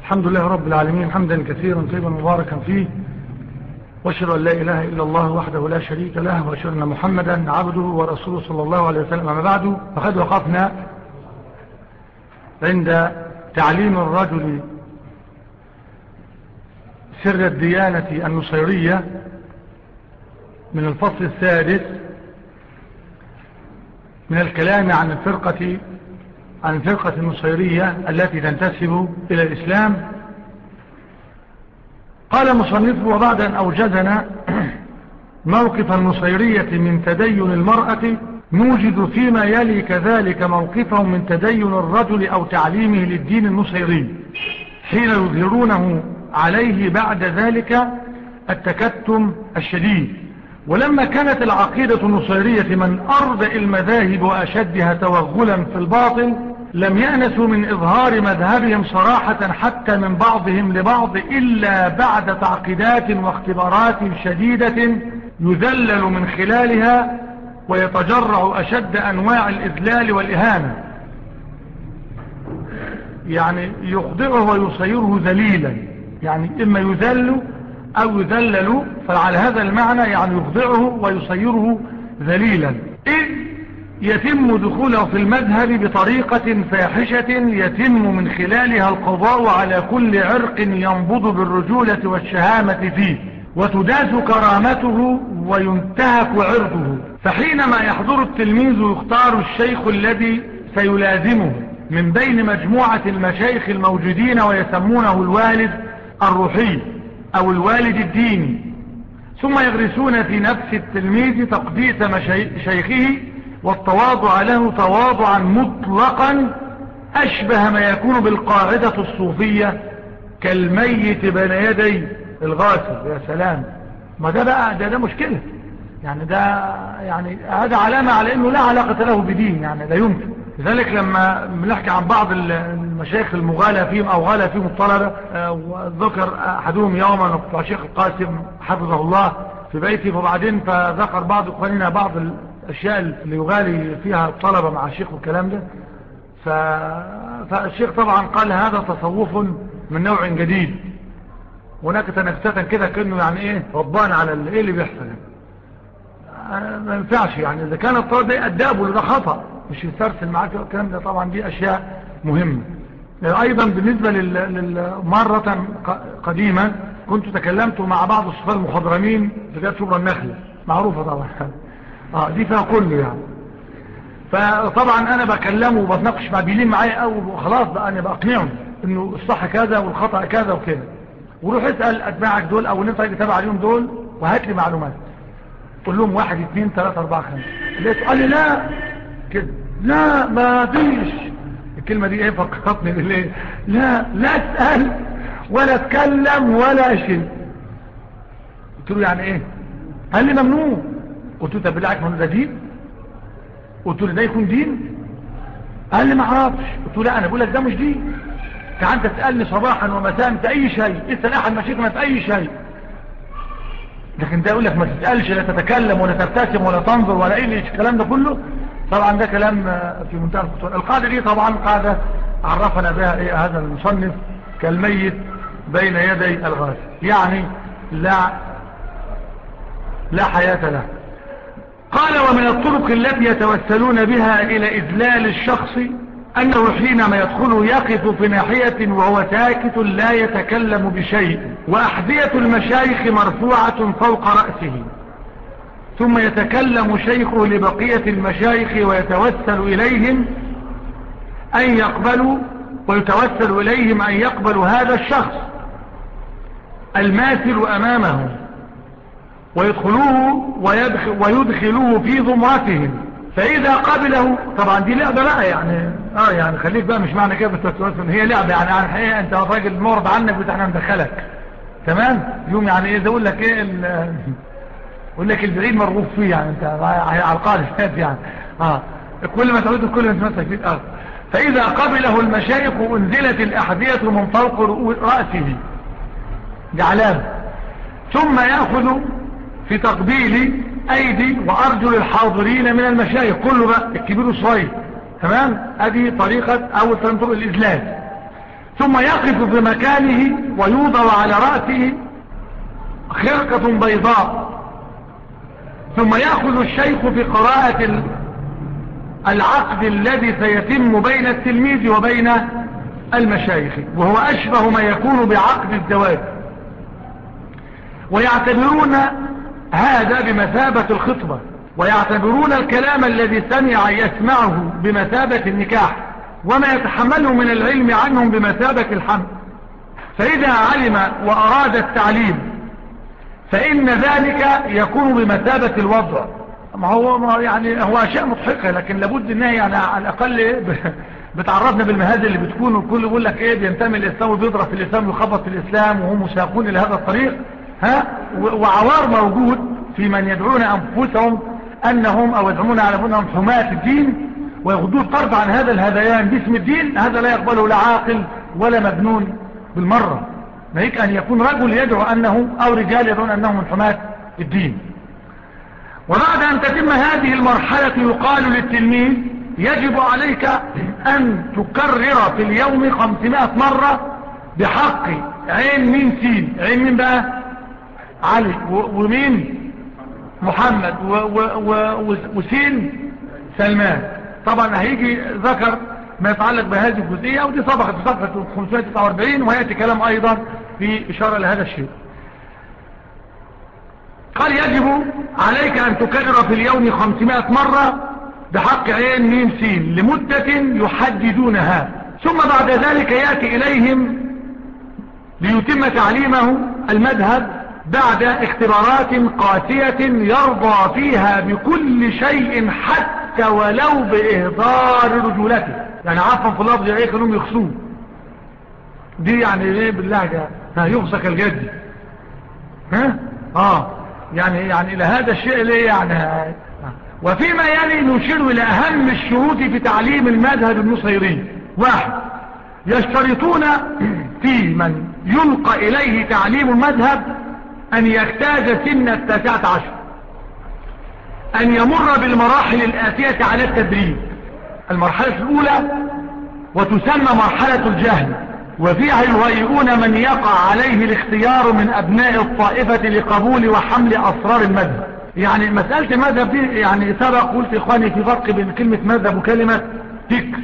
الحمد لله رب العالمين حمدا كثيرا طيبا مباركا فيه، واشهد ان لا اله الا الله وحده لا شريك له، واشهد ان محمدا عبده ورسوله صلى الله عليه وسلم. اما بعد، فقد وقفنا عند تعليم الرجل سر الديانة النصيرية من الفصل السادس من الكلام عن الفرقة النصيرية التي تنتسب إلى الإسلام. قال مصنفه: وبعد أن أوجزنا موقف النصيرية من تدين المرأة، نوجد فيما يلي كذلك موقفهم من تدين الرجل أو تعليمه للدين النصيري حين يظهرونه عليه بعد ذلك التكتم الشديد. ولما كانت العقيدة النصيرية من أرض المذاهب وأشدها توغلا في الباطل، لم يأنسوا من إظهار مذهبهم صراحة حتى من بعضهم لبعض إلا بعد تعقيدات واختبارات شديدة يذلل من خلالها ويتجرع أشد أنواع الإذلال والإهانة، يعني يخضعه ويصيره ذليلا، يعني إما يذل أو يذلل، فعلى هذا المعنى يعني يخضعه ويصيره ذليلا، إذ يتم دخوله في المذهب بطريقة فاحشة يتم من خلالها القضاء على كل عرق ينبض بالرجولة والشهامة فيه، وتداس كرامته وينتهك عرضه. فحينما يحضر التلميذ يختار الشيخ الذي سيلازمه من بين مجموعة المشايخ الموجودين، ويسمونه الوالد الروحي أو الوالد الديني، ثم يغرسون في نفس التلميذ تقديس شيخه والتواضع له تواضعا مطلقا أشبه ما يكون بالقاعدة الصوفية كالميت بين يدي الغاسل. يا سلام، ما ده بقى ده مشكلة، يعني ده يعني هذا علامة على انه لا علاقة له بدين، يعني لا يمكن. لذلك لما بنحكي عن بعض المشايخ المغالى فيهم او غالى فيهم الطلبة، وذكر احدهم يوما وقت الشيخ القاسم حفظه الله في بيته، وبعدين فذكر بعض اخواننا بعض الاشياء اللي يغالي فيها الطلبة مع الشيخ والكلام ده، فالشيخ طبعا قال هذا تصوف من نوع جديد، هناك تنكتة كده كأنه يعني ايه ربان على ايه اللي بيحصل يعني. ما ينفعش، يعني اذا كان الطالب يأدبه ده خطأ، مش يسترسل معاك الكلام ده. طبعا دي اشياء مهمة. ايضا بالنسبة مرة قديما كنت تكلمت مع بعض الصفار المخضرمين في جهة شبرا النخلة، معروفة طبعا دي فيها كله يعني. فطبعا انا بكلمه وبتناقش مع بيلين معايا او خلاص بقى انا بقنعه انه الصح كذا والخطأ كذا وكده، وروح اسأل اتباعك دول او اللي انت تتابع عليهم دول وهات لي معلومات، قول لهم 1 2 3 4 5. لقيت قال لي لا كده، لا ما فيش. الكلمة دي ايه فكرتني بالليل، لا اسأل ولا اتكلم ولا شيء. قلت له يعني ايه؟ قال لي ممنوع. قلت له طب بالله عليك ممنوع ده دين؟ قلت له ده يكون دين؟ قال لي ما اعرفش. قلت له لا انا بقول لك ده مش دين، انت تسألني صباحا ومساء في اي شيء، اسأل احد مشايخنا في اي شيء، لكن ده يقول لك ما تسألش لا تتكلم ولا تبتسم ولا تنظر ولا ايه الكلام ده كله. طبعا ده كلام في منتهى الخطورة. القاعدة دي طبعا قاعدة عرفنا بها ايه هذا المصنف كالميت بين يدي الغاسل، يعني لا حياة له. قال ومن الطرق التي يتوسلون بها الى اذلال الشخص أنه حينما يدخل يقف في ناحية وهو ساكت لا يتكلم بشيء، وأحذية المشايخ مرفوعة فوق رأسه، ثم يتكلم شيخه لبقية المشايخ ويتوسل إليهم أن يقبلوا هذا الشخص الماثل أمامه ويدخلوه ويدخلوه في ضمرتهم، فإذا قبله. طبعا دي لعبة بقى يعني يعني خليك بقى، مش معنى كده بتتوسل هي لعبة، يعني عن الحقيقة انت راجل معرض عنك بتاعنا ندخلك تمام يوم، يعني ايه اقول لك ايه اقول لك البعيد مرغوب فيه، يعني انت على القاعدة يعني كل ما تعود كل ما تمسك فيه الارض. فإذا قبله المشايخ انزلت الأحذية من فوق رأسه، دي علامة، ثم يأخذ في تقبيل ايدي وارجل الحاضرين من المشايخ كله بقى الكبير والصغير، تمام. ادي طريقة اول طريقة الاذلال. ثم يقف في مكانه ويوضع على رأسه خرقة بيضاء، ثم يأخذ الشيخ في قراءة العقد الذي سيتم بين التلميذ وبين المشايخ، وهو أشبه ما يكون بعقد الزواج، ويعتبرون هذا بمثابة الخطبة، ويعتبرون الكلام الذي يسمعه بمثابة النكاح، وما يتحمله من العلم عنهم بمثابة الحمل. فإذا علم وأراد التعليم فإن ذلك يكون بمثابة الوضع. ما هو يعني هو أشياء مضحكة، لكن لابد انها يعني على الأقل بتعرفنا بالمهاد اللي بتكون، والكل يقول لك ايه بينتمي الإسلام وبيضرب في الإسلام ويخبط في الإسلام وهم مساقون إلى هذا الطريق، وعوار موجود في من يدعون أنفسهم أنهم أو يدعون على أنهم حماة الدين ويغضون الطرد عن هذا الهذيان باسم الدين. هذا لا يقبله لا عاقل ولا مجنون بالمرة. ما هيك أن يكون رجل يدعو أنه أو رجال يدعون أنهم من حماة الدين. وبعد أن تتم هذه المرحلة يقال للتلميذ يجب عليك أن تكرر في اليوم 500 مرة بحق عين مين سين. عين مين بقى؟ علي، ومين؟ محمد، وسين سلمان. طبعا هيجي ذكر ما يتعلق بهذه الجزئية، ودي سبقت في صفحة 549 ويأتي كلام أيضا في إشارة لهذا الشيء. قال يجب عليك أن تكرر في اليوم 500 مرة بحق عين ميم سين لمدة يحددونها، ثم بعد ذلك يأتي إليهم ليتم تعليمه المذهب بعد اختبارات قاسية يرضى فيها بكل شيء حتى ولو بإهدار رجولته. يعني عفوا في اللفظ ايه كانوا يخصوه دي يعني ايه باللهجة يخصك الجد يعني الى هذا الشيء ليه يعني. وفيما يلي نشير الى اهم الشروط في تعليم المذهب النصيري. 1. يشترطون في من يلقى اليه تعليم المذهب ان يجتاز سن 19، ان يمر بالمراحل الآتية على التدريج. المرحلة الاولى وتسمى مرحلة الجهل، وفيها يهيئون من يقع عليه الاختيار من ابناء الطائفة لقبول وحمل اسرار المذهب. يعني مسألة المذهب دي يعني سبق قلت اخواني في فرق بين كلمة مذهب وكلمة فكر.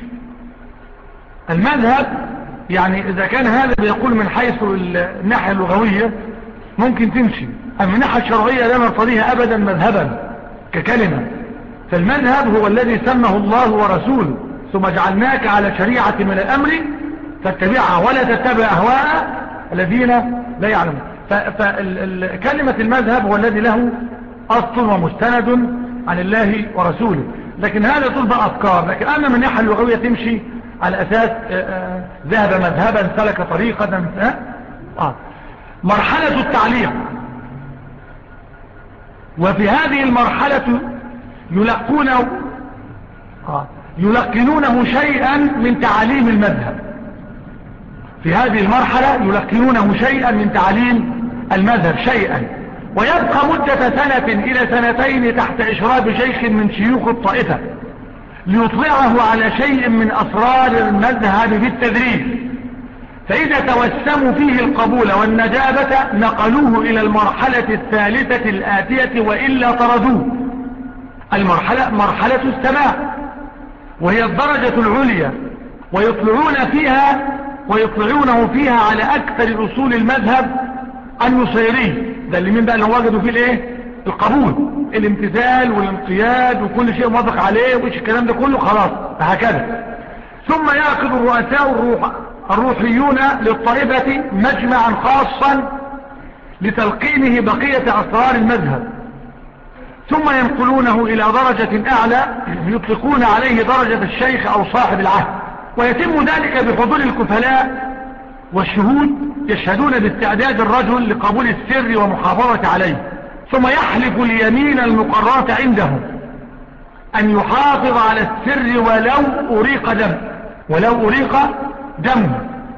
المذهب يعني اذا كان هذا بيقول من حيث الناحية اللغوية ممكن تمشي، اما من الناحية الشرعية لا نرتضيها ابدا مذهبا ككلمة. فالمذهب هو الذي سمه الله ورسوله ثم جعلناك على شريعة من الامر فاتبعها ولا تتبع اهواء الذين لا يعلمون. فكلمة المذهب هو الذي له اصل ومستند عن الله ورسوله، لكن هذا طلب افكار. لكن اما من الناحية اللغوية تمشي على اساس ذهب مذهبا سلك طريقة. مرحلة التعليق، وفي هذه المرحلة يلقنونه شيئا من تعاليم المذهب. في هذه المرحلة يلقنونه شيئا من تعاليم المذهب شيئا، ويبقى مدة سنة إلى سنتين تحت إشراف شيخ من شيوخ الطائفة ليطلعه على شيء من أسرار المذهب بالتدريج. فإذا توسموا فيه القبول والنجابة نقلوه إلى المرحلة الثالثة الآتية وإلا طردوه. مرحلة السماع، وهي الدرجة العليا، ويطلعونه فيها على أكثر أصول المذهب النصيري. ده اللي من بقى اللي وجدوا فيه الايه؟ القبول، الامتثال والانقياد وكل شيء موافق عليه وإيش الكلام ده كله خلاص هكذا. ثم يعقد الرؤساء الروحيون للطائفة مجمعا خاصا لتلقينه بقية أسرار المذهب، ثم ينقلونه إلى درجة أعلى يطلقون عليه درجة الشيخ أو صاحب العهد. ويتم ذلك بحضور الكفلاء والشهود يشهدون باستعداد الرجل لقبول السر ومحافظة عليه، ثم يحلف اليمين المقررة عندهم أن يحافظ على السر ولو أريق دم.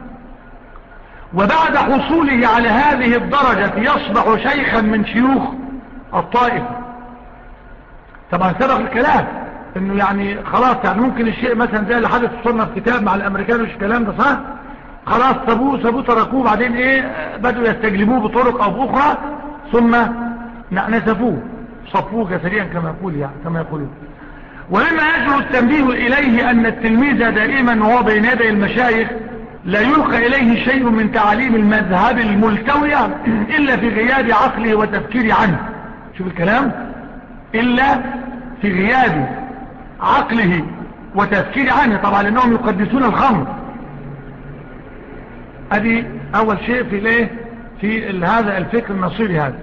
وبعد حصوله على هذه الدرجة يصبح شيخا من شيوخ الطائفة. طبعا سبق الكلام انه يعني خلاص يعني ممكن الشيء مثلا زي اللي حدث صرنا في كتاب مع الامريكان وش الكلام ده صح، خلاص سابوه تركوه، بعدين ايه بدوا يستجلبوه بطرق او باخرى، ثم نسفوه صفوه جسديا كما يقولون. ومما يجب التنبيه اليه ان التلميذ دائما وهو بين يدي المشايخ لا يلقى اليه شيء من تعاليم المذهب الملتوية الا في غياب عقله وتفكير عنه. شوف الكلام، الا في غياب عقله وتفكير عنه، طبعا لانهم يقدسون الخمر. ادي اول شيء في الايه في هذا الفكر النصيري هذا.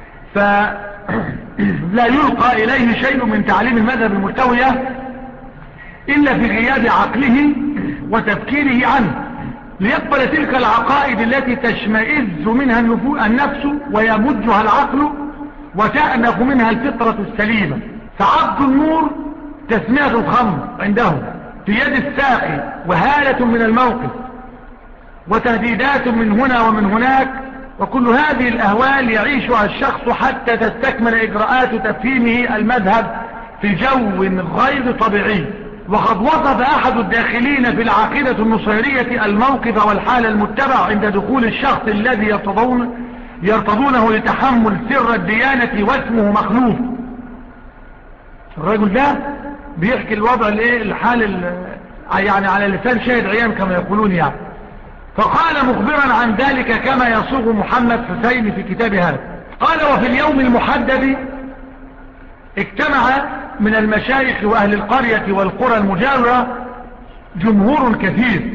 فلا يلقى اليه شيء من تعليم المذهب الملتوية الا في غياب عقله وتفكيره عنه، ليقبل تلك العقائد التي تشمئز منها النفس ويمجها العقل وتأنف منها الفطرة السليمة. فعبد النور تسمية الخمر عندهم في يد الساقي، وهالة من الموقف، وتهديدات من هنا ومن هناك، وكل هذه الأهوال يعيشها الشخص حتى تستكمل إجراءات تفهيمه المذهب في جو غير طبيعي. وقد وصف أحد الداخلين في العقيدة النصيرية الموقف والحالة المتبع عند دخول الشخص الذي يرتضونه لتحمل سر الديانة واسمه مخلوف. الرجل ده بيحكي الوضع الحال يعني على لسان شاهد عيان كما يقولون يعني. فقال مخبرا عن ذلك كما يصوغ محمد حسين في كتاب هذا، قال: وفي اليوم المحدد اجتمع من المشايخ وأهل القرية والقرى المجاورة جمهور كثير،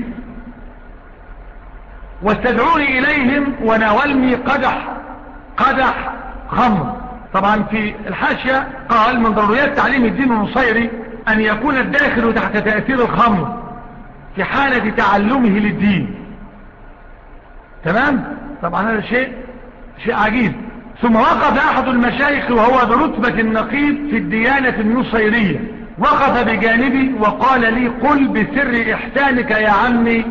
واستدعوني إليهم وناولني قدح خمر. طبعا في الحاشية قال: من ضروريات تعليم الدين النصيري أن يكون الداخل تحت تأثير الخمر في حالة تعلمه للدين. تمام؟ طبعا هذا شيء عجيب. ثم وقف أحد المشايخ وهو برتبة النقيب في الديانة النصيرية، وقف بجانبي وقال لي: قل بسر إحسانك يا عمي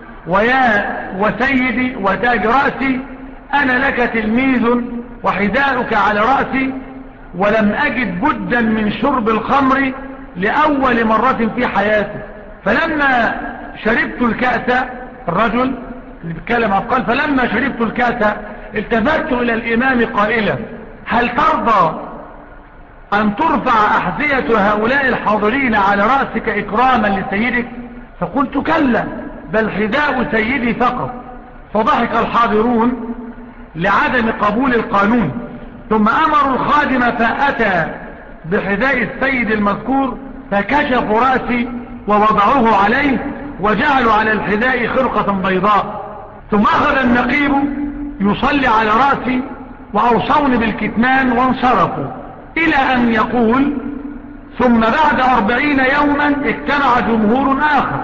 وسيدي وتاج رأسي، أنا لك تلميذ وحذاؤك على رأسي، ولم أجد بدا من شرب الخمر لأول مرة في حياتي. فلما شربت الكأس، الرجل اللي بيتكلم قال: فلما شربت الكأس التفت إلى الإمام قائلا: هل ترضى أن ترفع أحذية هؤلاء الحاضرين على رأسك إكراما لسيدك؟ فقلت: كلا، بل حذاء سيدي فقط. فضحك الحاضرون لعدم قبول القانون، ثم أمروا الخادم فأتى بحذاء السيد المذكور، فكشفوا رأسي ووضعوه عليه وجعلوا على الحذاء خرقة بيضاء. ثم أخذ النقيب يصلي على رأسي وأوصوني بالكتمان وانصرفوا، إلى أن يقول: ثم بعد 40 يوما اجتمع جمهور آخر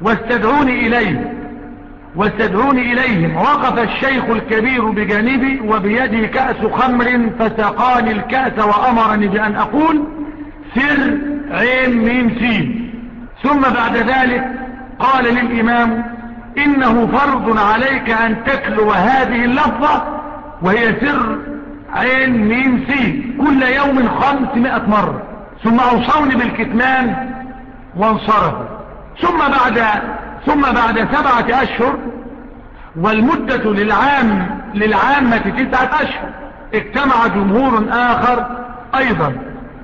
واستدعوني إليهم. وقف الشيخ الكبير بجانبي وبيده كأس خمر، فسقاني الكأس وأمرني بأن أقول: سر عين ميم سين. ثم بعد ذلك قال للإمام: إنه فرض عليك أن تتلو هذه اللفظة وهي سر عين ميم سين كل يوم 500 مرة. ثم أوصوني بالكتمان وانصرفوا. ثم بعد 7 أشهر، والمدة للعامة 9 أشهر، اجتمع جمهور آخر أيضا.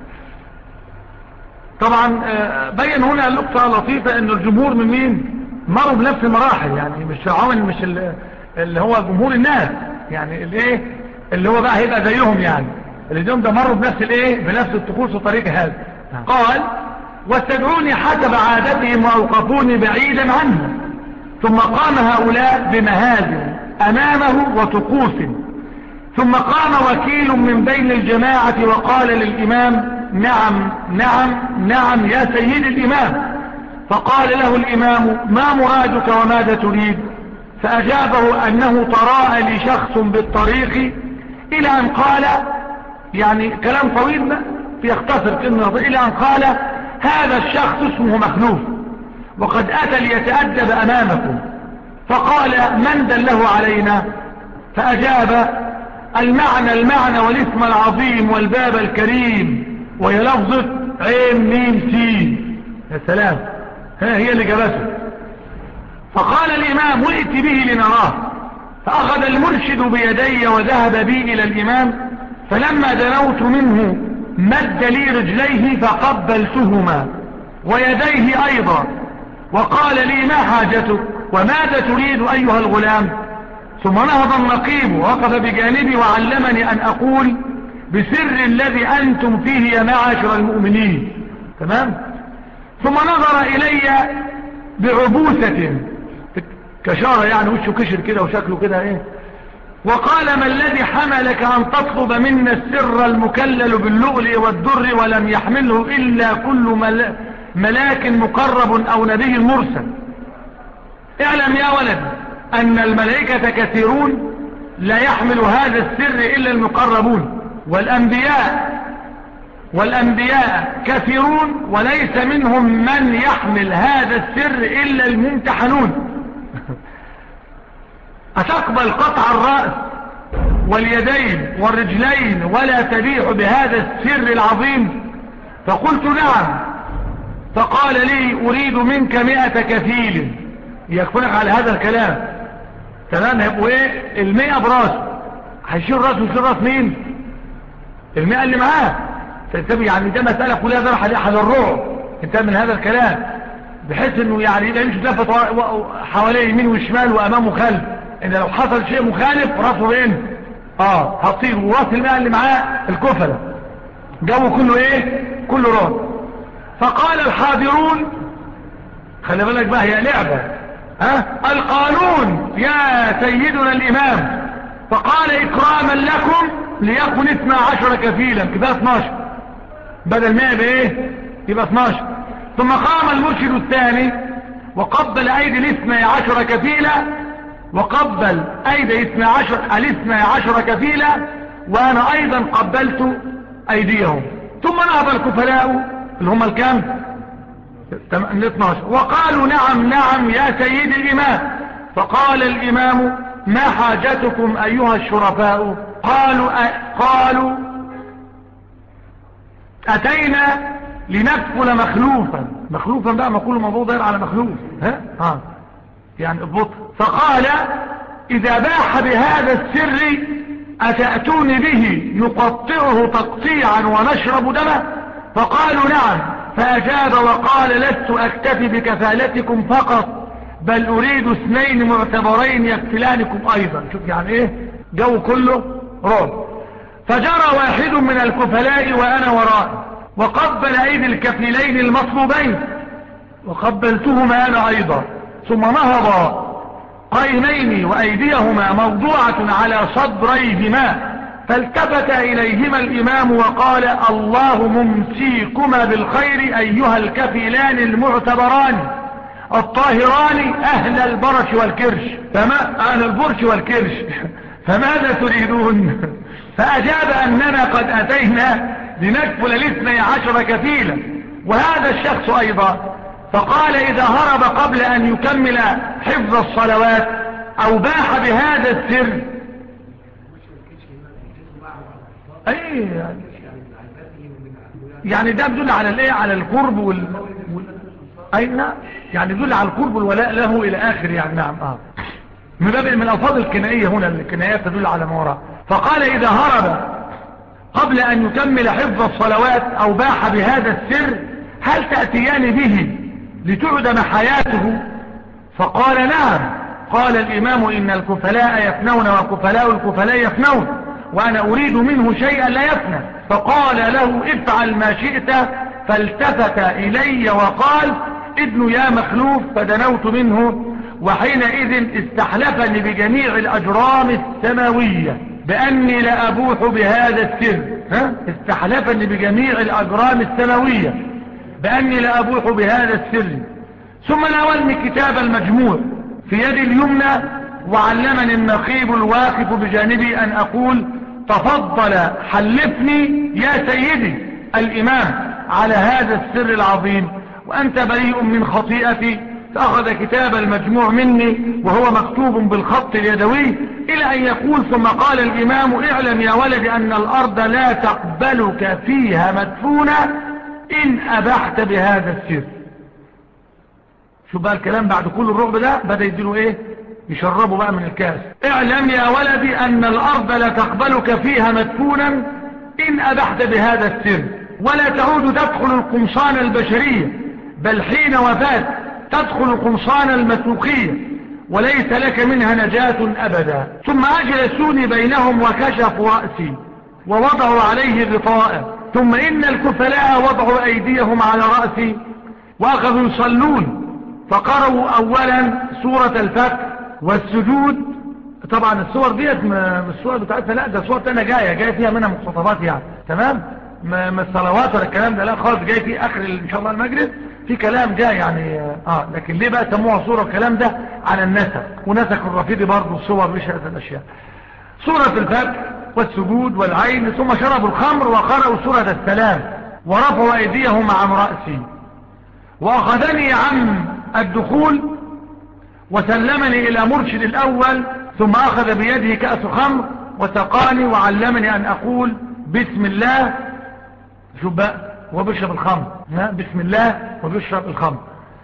طبعا بين هنا اللقطة لطيفة ان الجمهور من مين؟ مروا بنفس المراحل، يعني مش اللي هو جمهور الناس، يعني اللي هو بقى هيبقى زيهم، يعني اليوم ده مروا بنفس الطقوس وطريق هذا. قال: واستدعوني حسب عادتهم وأوقفوني بعيدا عنه. ثم قام هؤلاء بمهازل أمامه وطقوس، ثم قام وكيل من بين الجماعة وقال للإمام: نعم نعم نعم يا سيد الإمام. فقال له الإمام: ما مرادك وماذا تريد؟ فأجابه أنه تراءى لي شخص بالطريق، إلى أن قال، يعني كلام طويل يختصر كلمة، إلى أن قال: هذا الشخص اسمه مخلوف وقد أتى ليتأدب أمامكم. فقال: من دله علينا؟ فأجاب: المعنى والاسم العظيم والباب الكريم، وهي لفظة عين ميم سين. يا سلام، هي اللي جابته. فقال الإمام ائت به لنراه. فأخذ المرشد بيدي وذهب بي إلى الإمام، فلما دنوت منه مد لي رجليه فقبلتهما ويديه أيضا، وقال لي ما حاجتك وماذا تريد أيها الغلام؟ ثم نهض النقيب ووقف بجانبي وعلمني أن أقول بسر الذي أنتم فيه يا معاشر المؤمنين. تمام. ثم نظر إلي بعبوسة كشارة، يعني وشه كشر كده وشكله كده ايه، وقال ما الذي حملك أن تطلب منا السر المكلل باللؤلؤ والدر ولم يحمله إلا كل ملاك مقرب أو نبي مرسل؟ اعلم يا ولد أن الملائكة كثيرون لا يحمل هذا السر إلا المقربون، والأنبياء كثيرون وليس منهم من يحمل هذا السر إلا الممتحنون. أتقبل قطع الرأس واليدين والرجلين ولا تبيح بهذا السر العظيم؟ فقلت نعم. فقال لي أريد منك 100 كفيل يكفنك على هذا الكلام. تمام. هيبقوا ايه 100 براس، هيشيل راس ويشيل راس مين؟ 100 اللي معاه. فانتبه، يعني ده مسألة كلها ذرح لأحد الرعب انتبه من هذا الكلام، بحيث انه يعني لا يمشي لفت حواليه يمين وشمال وامامه خلف، ان لو حصل شيء مخالف راسه فين؟ هتصير وراس 100 اللي معاه الكفلة جو كله ايه؟ كله رعب. فقال الحاضرون، خلي بالك بقى هي لعبة، القانون يا سيدنا الإمام. فقال إكراما لكم ليكن 12 كفيلا، كده 12 بدل 100 بايه؟ يبقى 12. ثم قام المرشد الثاني وقبل أيدي 12 كفيلا، وقبل أيدي 12 كفيلا، وأنا أيضا قبلت أيديهم. ثم نهض الكفلاء اللي هم الكام؟ 12 وقالوا نعم نعم يا سيد الإمام. فقال الإمام ما حاجتكم أيها الشرفاء؟ قالوا أتينا لنكفل مخلوفا بقى، مقول الموضوع داير على مخلوف، يعني البطء. فقال إذا باح بهذا السر أتأتون به نقطعه تقطيعا ونشرب دمه؟ فقالوا نعم. فأجاب وقال لست أكتفي بكفالتكم فقط، بل أريد 2 معتبرين يكفلانكم أيضا. شوف يعني إيه جو كله رعب. فجرى واحد من الكفلاء وأنا وراء وقبل أيدي الكفيلين المطلوبين، وقبلتهما أنا أيضا. ثم نهض قائمين وأيديهما موضوعة على صدريهما، فالتفت إليهما الإمام وقال الله ممسيكما بالخير أيها الكفيلان المعتبران الطاهران أهل البرش والكرش. فماذا تريدون؟ فأجاب أننا قد أتينا لنكفل 12 كفيلا وهذا الشخص أيضا. فقال إذا هرب قبل أن يكمل حفظ الصلوات أو باح بهذا السر، أي يعني ده يدل على الايه، على القرب أين يعني يدل على القرب والولاء له إلى آخر يعني. نعم من باب من الألفاظ الكنائية هنا، الكنايات تدل على ما وراء. فقال إذا هرب قبل أن يكمل حفظ الصلوات أو باح بهذا السر هل تأتيان به لتعدم حياته؟ فقال نعم. قال الإمام إن الكفلاء يفنون وكفلاء الكفلاء يفنون، وأنا أريد منه شيئا لا يفنى. فقال له افعل ما شئت. فالتفت إلي وقال ابن يا مخلوف. فدنوت منه وحينئذ استحلفني بجميع الأجرام السماوية بأني لأبوح بهذا السر. استحلفني بجميع الأجرام السماوية بأني لأبوح بهذا السر. ثم ناولني كتاب المجموع في يدي اليمنى، وعلمني النقيب الواقف بجانبي أن أقول تفضل حلفني يا سيدي الإمام على هذا السر العظيم وأنت بريء من خطيئتي. فأخذ كتاب المجموع مني وهو مكتوب بالخط اليدوي إلى أن يقول ثم قال الإمام اعلم يا ولد أن الأرض لا تقبلك فيها مدفونة إن أبحت بهذا السر. شوف بقى الكلام بعد كل الرعب ده بدأ يديله ايه؟ يشربوا بقى من الكاس. اعلم يا ولدي ان الارض لا تقبلك فيها مدفونا ان ابحت بهذا السر، ولا تعود تدخل القمصان البشرية، بل حين وفات تدخل القمصان المسوقية، وليس لك منها نجاة ابدا. ثم اجلسوني بينهم وكشفوا رأسي ووضعوا عليه غطاء، ثم ان الكفلاء وضعوا ايديهم على رأسي واخذوا يصلون، فقرأوا اولا سورة الفتح والسجود. طبعا الصور ديت من الصور بتاعتها، لا ده صور تانية جاية فيها منها مقتطفات يعني، تمام، من الصلوات ولا الكلام ده، لا خالص، جاي في اخر ان شاء الله المجلس في كلام جاي يعني. لكن ليه بقى سموها صورة الكلام ده؟ على النسق، ونسق الرفيدي برضو الصور مش هذه الاشياء. سورة الفتح والسجود والعين، ثم شربوا الخمر وقرأوا سورة السلام ورفعوا ايديهم عن رأسي، واخذني عن الدخول وسلمني الى مرشد الاول، ثم اخذ بيده كأس خمر وسقاني وعلمني ان اقول بسم الله. شوف بقى هو بيشرب الخمر، بسم الله وبيشرب الخمر،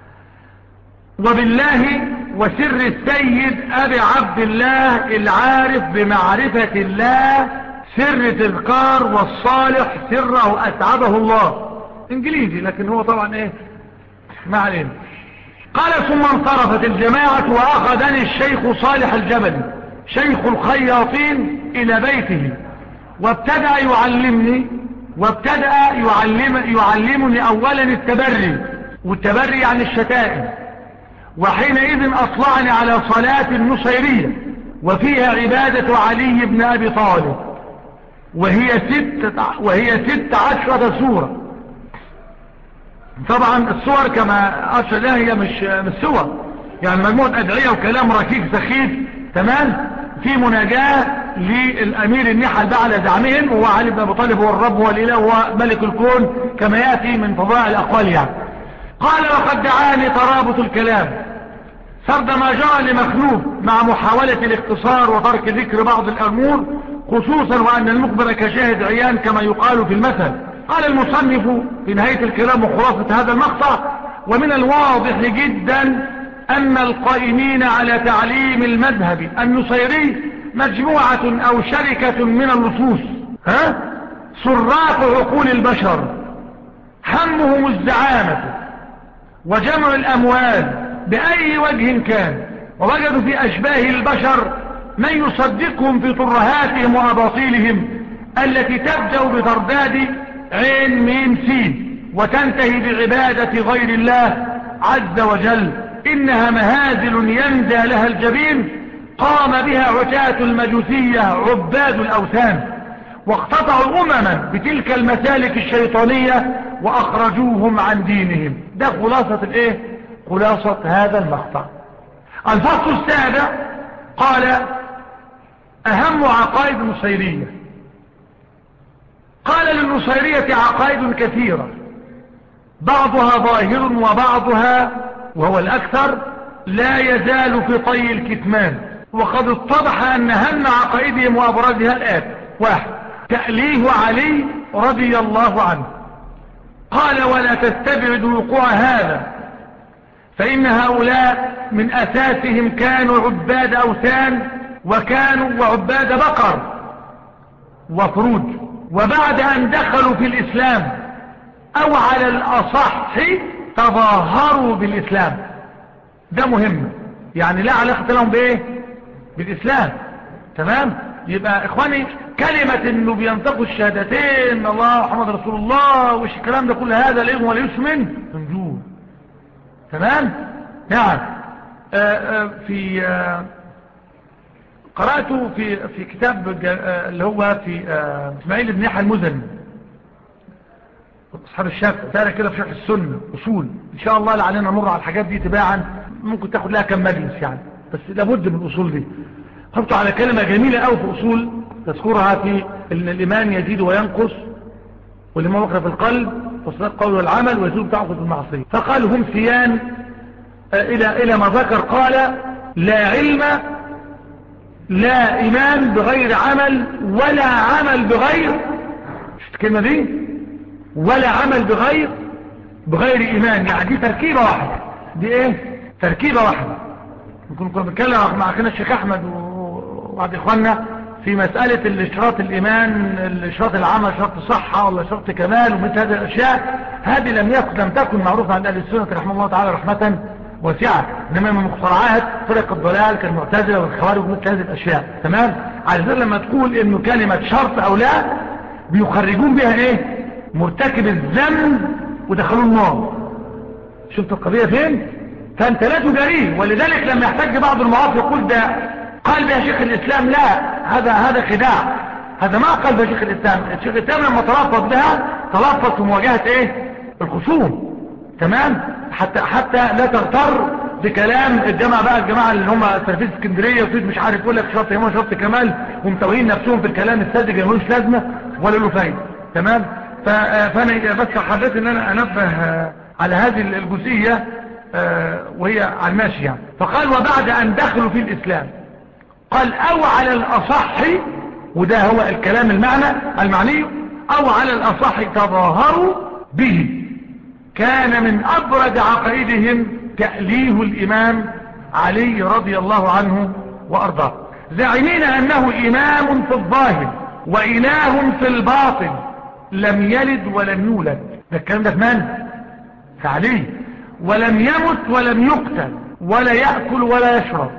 وبالله وسر السيد ابي عبد الله العارف بمعرفة الله سر تذكار والصالح سره اسعده الله. انجليزي لكن هو طبعا ايه ما علينا. قال ثم انصرفت الجماعة واخذني الشيخ صالح الجبلي شيخ الخياطين الى بيته، وابتدأ يعلمني اولا التبري، والتبري يعني الشتائم. وحينئذ اطلعني على صلاة النصيرية وفيها عبادة علي بن ابي طالب، وهي 16 سورة. طبعا الصور كما اشرت لها هي مش صور يعني، مجموعة ادعية وكلام ركيك سخيف، تمام، في مناجاة للامير النحل بقى على زعمهم، وهو علي بن ابي طالب هو الرب هو الاله هو ملك الكون كما ياتي من فضائل الاقوال يعني. قال وقد دعاني ترابط الكلام سرد ما جرى لمخلوق مع محاولة الاختصار وترك ذكر بعض الامور، خصوصا وان المخبر كشاهد عيان كما يقال في المثل. قال المصنف في نهاية الكلام وخلاصة هذا المقطع: ومن الواضح جدا ان القائمين على تعليم المذهب النصيري مجموعة او شركة من اللصوص، سراق عقول البشر، همهم الزعامة وجمع الاموال باي وجه كان، ووجدوا في اشباه البشر من يصدقهم في ترهاتهم واباطيلهم التي تبدأ بترداد عين ميم سين وتنتهي بعبادة غير الله عز وجل. انها مهازل يندى لها الجبين قام بها عتاة المجوسية عباد الاوثان، واقتطعوا امما بتلك المسالك الشيطانية واخرجوهم عن دينهم. ده خلاصة الايه؟ خلاصة هذا المقطع. الفصل السابع قال اهم عقائد النصيرية. قال للنصيرية عقائد كثيرة، بعضها ظاهر وبعضها وهو الاكثر لا يزال في طي الكتمان. وقد اتضح ان اهم عقائدهم وابرزها الآتي: 1. تأليه علي رضي الله عنه. قال ولا تستبعد وقوع هذا، فإن هؤلاء من أساسهم كانوا عباد أوثان وكانوا وعباد بقر وفروج، وبعد أن دخلوا في الإسلام أو على الأصح تظاهروا بالإسلام. ده مهم يعني، لا علاقة لهم بإيه؟ بالإسلام، تمام. يبقى إخواني كلمة إنه بينطقوا الشهادتين الله محمد رسول الله وش الكلام ده كل هذا ليه ولا يسمن نجوم، تمام. نعم. قرأته في كتاب اللي هو في اسماعيل بن يحيى المزني اصحاب الشافعي، تارك كده في شرح السنة اصول. ان شاء الله لعلنا نمر على الحاجات دي تباعا، ممكن تاخد لها كم مجلس يعني، بس لابد من الاصول دي. خبطوا على كلمة جميلة قوي في اصول تذكرها في ان الايمان يزيد وينقص، والإيمان وقر في القلب وصدق القول والعمل ويزول تعقد المعصية. فقال هم سيان الى ما ذكر. قال لا علم لا ايمان بغير عمل، ولا عمل بغير، شفت الكلمة دي؟ ولا عمل بغير ايمان، يعني دي تركيبة واحدة. دي ايه؟ تركيبة واحدة. كنا بنتكلم مع اخينا الشيخ احمد وبعض اخواننا في مسألة الاشتراط الايمان، الاشتراط العمل، شرط صحة ولا شرط كمال ومثل هذه الاشياء. هذه لم تكن معروفة عند اهل السنة رحمه الله تعالى رحمة واسعة، انما من مخترعات فرق الضلال كالمعتزلة والخوارج ومثل هذه الاشياء. تمام. على ذلك لما تقول انه كلمة شرط او لا بيخرجون بها ايه؟ مرتكب الذنب ودخلوا النار. شفت القضية فين؟ فانت لا تجاريه. ولذلك لما يحتاج بعض المواقف يقول ده قال بها شيخ الاسلام، لا، هذا خداع. هذا ما قال بها شيخ الاسلام. الشيخ الاسلام لما تلفظ بها تلفظ في مواجهة ايه؟ الخصوم. تمام. حتى لا تغتر بكلام الجماعة اللي هم تنفيذ اسكندرية وفيد مش عارف يقول لك شرط يمون شرط كمال ومتوهين نفسهم في الكلام الساذج ملوش لازمة ولا له فايدة. تمام. فانا بس حبيت ان انا انبه على هذه الجزئية وهي على الماشي يعني. فقال وبعد ان دخلوا في الاسلام قال او على الاصح، وده هو الكلام المعني، او على الاصح تظاهروا به، كان من ابرز عقائدهم تأليه الامام علي رضي الله عنه وارضاه، زاعمين انه امام في الظاهر واله في الباطن، لم يلد ولم يولد. ده الكلام ده في من؟ في علي. ولم يمت ولم يقتل ولا يأكل ولا يشرب.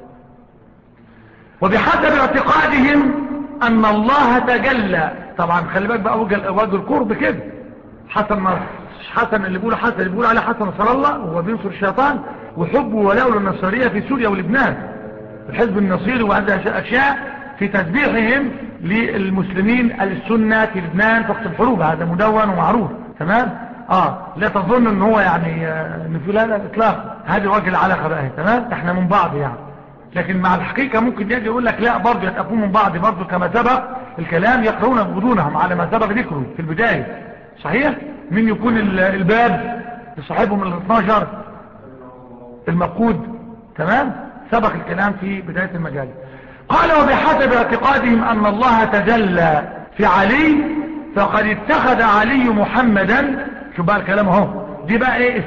وبحسب اعتقادهم ان الله تجلى. طبعا خلي بالك بقى وجه القرب كده. حسن اللي بيقول عليه حسن نصر الله وهو بينصر الشيطان وحبه ولاءه للنصرية في سوريا ولبنان، الحزب النصيري وهذه اشياء في تسبيحهم للمسلمين السنة في لبنان في وقت الحروب. هذا مدون ومعروف. تمام. لا تظن ان هو يعني لا اطلاقا. هذه وجه العلاقة بقى. تمام. احنا من بعض يعني، لكن مع الحقيقة ممكن يجي يقول لك لا برضه يتقون من بعض برضه كما سبق الكلام، يقرؤون بغضونهم على ما سبق ذكره في البداية. صحيح. من يكون الباب لصاحبهم ال 12 المفقود. تمام. سبق الكلام في بداية المجال. قال وبحسب اعتقادهم ان الله تجلى في علي فقد اتخذ علي محمدا. شو بقى الكلام اهو. دي بقى ايه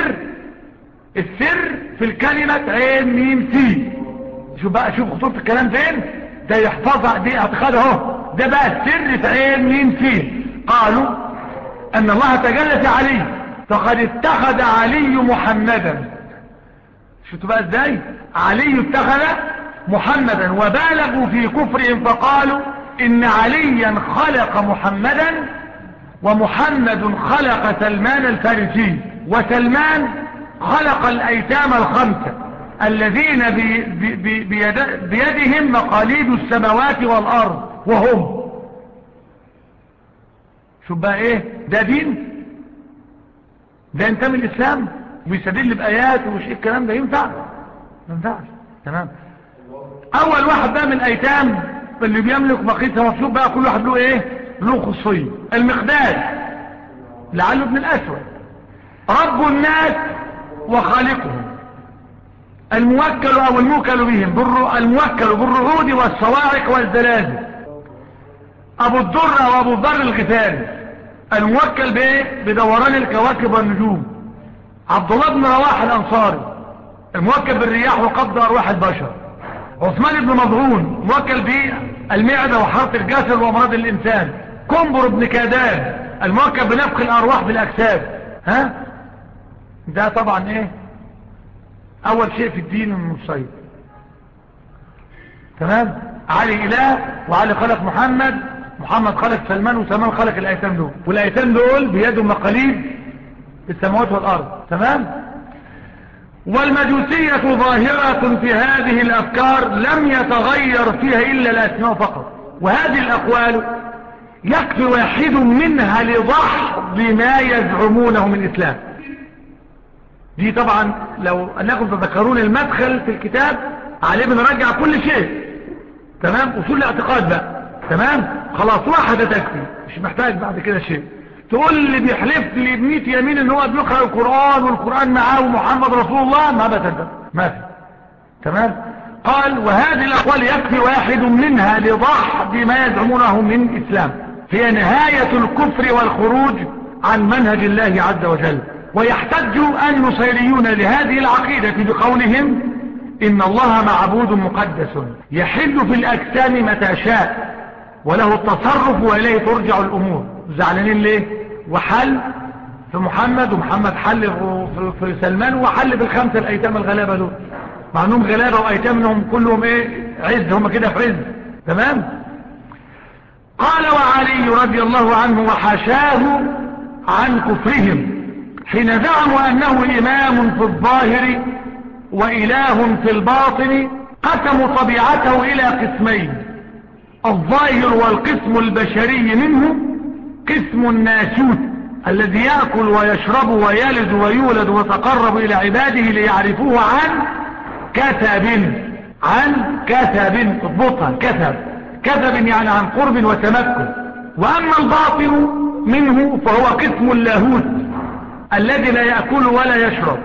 السر في الكلمة عين ميم سي. شوف خطوط الكلام فين. ده يحفظها، دي اعتقاد اهو. ده بقى السر في عين ميم سي. قالوا ان الله تجلى في علي فقد اتخذ علي محمدا. شفتوا بقى ازاي علي اتخذ محمدا، وبالغوا في كفرهم فقالوا ان عليا خلق محمدا ومحمد خلق سلمان الفارسي، وسلمان خلق الايتام الخمسة الذين بيدهم مقاليد السماوات والارض وهم. شوف بقى ايه ده دين؟ ده ينتمي الاسلام ويستدل بايات ومش ايه الكلام ده؟ ينفع؟ ما ينفعش. تمام. اول واحد بقى من الايتام اللي بيملك بقيتها مفشوف بقى كل واحد له ايه؟ له خصوصيه. المقداد لعله ابن الاسود رب الناس وخالقهم، الموكل او الموكل بهم الموكل بالرعود والصواعق والزلازل. ابو الدر وابو الضر الغفاري الموكل بايه؟ بدوران الكواكب والنجوم. عبد الله بن رواحه الانصاري الموكل بالرياح وقبض ارواح البشر. عثمان بن مظعون موكل بالمعدة وحرق الجسد وامراض الانسان. كنبر بن كادان الموكل بنفخ الارواح بالاجساد. ده طبعا ايه اول شيء في الدين المصيب. تمام. علي اله وعلي خلق محمد خلق سلمان وسلمان خلق الايتام دول، والايتام دول بيدهم مقاليد السماوات والارض. تمام. والمجوسية ظاهرة في هذه الافكار لم يتغير فيها الا الاسماء فقط. وهذه الاقوال يكفي واحد منها لضحض ما يزعمونه من الاسلام. دي طبعا لو انكم تذكرون المدخل في الكتاب عليه بنرجع كل شيء. تمام. اصول الاعتقاد بقى. تمام. خلاص واحدة تكفي، مش محتاج بعد كده شيء. تقول اللي بيحلف لي ب100 يمين ان هو بيقرأ القرآن والقرآن معاه ومحمد رسول الله، ما بتصدق، ما في. تمام. قال وهذه الاقوال يكفي واحد منها لضحض ما يزعمونه من الاسلام، هي نهاية الكفر والخروج عن منهج الله عز وجل. ويحتج النصيريون لهذه العقيدة بقولهم إن الله معبود مقدس يحل في الأجسام متى شاء وله التصرف وإليه ترجع الأمور. زعلانين ليه؟ وحل في محمد، ومحمد حل في سلمان، وحل بالخمسة الأيتام الغلابة دول، مع أنهم غلابة وأيتام انهم كلهم عز، هم كده في عز. تمام. قال وعلي رضي الله عنه وحاشاه عن كفرهم حين زعموا أنه إمام في الظاهر وإله في الباطن، قسموا طبيعته إلى قسمين: الظاهر والقسم البشري منه قسم الناسوت الذي يأكل ويشرب ويلد ويولد ويتقرب إلى عباده ليعرفوه عن كثب اضبطها، كثب يعني عن قرب وتمكن. وأما الباطن منه فهو قسم اللاهوت الذي لا يأكل ولا يشرب.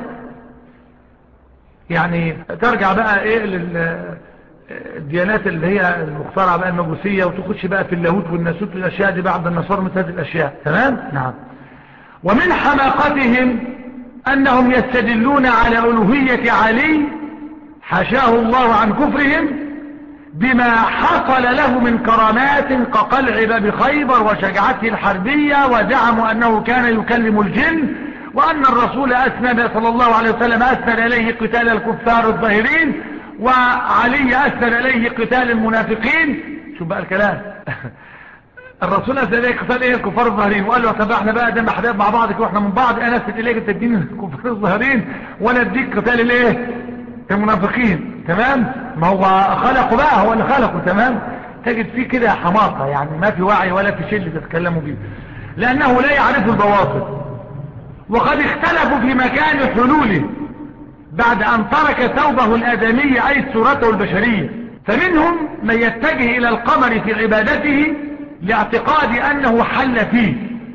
يعني ترجع بقى للديانات اللي هي المخترعة بقى المجوسية، وتخش بقى في اللاهوت والناسوت والأشياء دي بعد النصارى مثل هذه الأشياء. تمام. نعم. ومن حماقتهم أنهم يستدلون على ألوهية علي حاشاه الله عن كفرهم بما حصل له من كرامات كقلع باب خيبر وشجاعته الحربية، وزعموا أنه كان يكلم الجن، وأن الرسول أسند صلى الله عليه وسلم أسند إليه قتال الكفار الظاهرين، وعلي أسند إليه قتال المنافقين. شو بقى الكلام؟ الرسول أسند إليه قتال الكفار الظاهرين، وقال له طب احنا بقى دم احباب مع بعض واحنا من بعض، انا أسند إليك تدين الكفار الظاهرين ولا اديك قتال المنافقين. تمام. ما هو خلقه بقى، هو اللي خلقه. تمام. تجد فيه كده حماقة، يعني ما في وعي ولا في شيء اللي تتكلموا بيه، لأنه لا يعرف البواطن. وقد اختلفوا في مكان حلوله بعد أن ترك ثوبه الآدمي أي صورته البشرية، فمنهم من يتجه إلى القمر في عبادته لاعتقاد أنه حل فيه،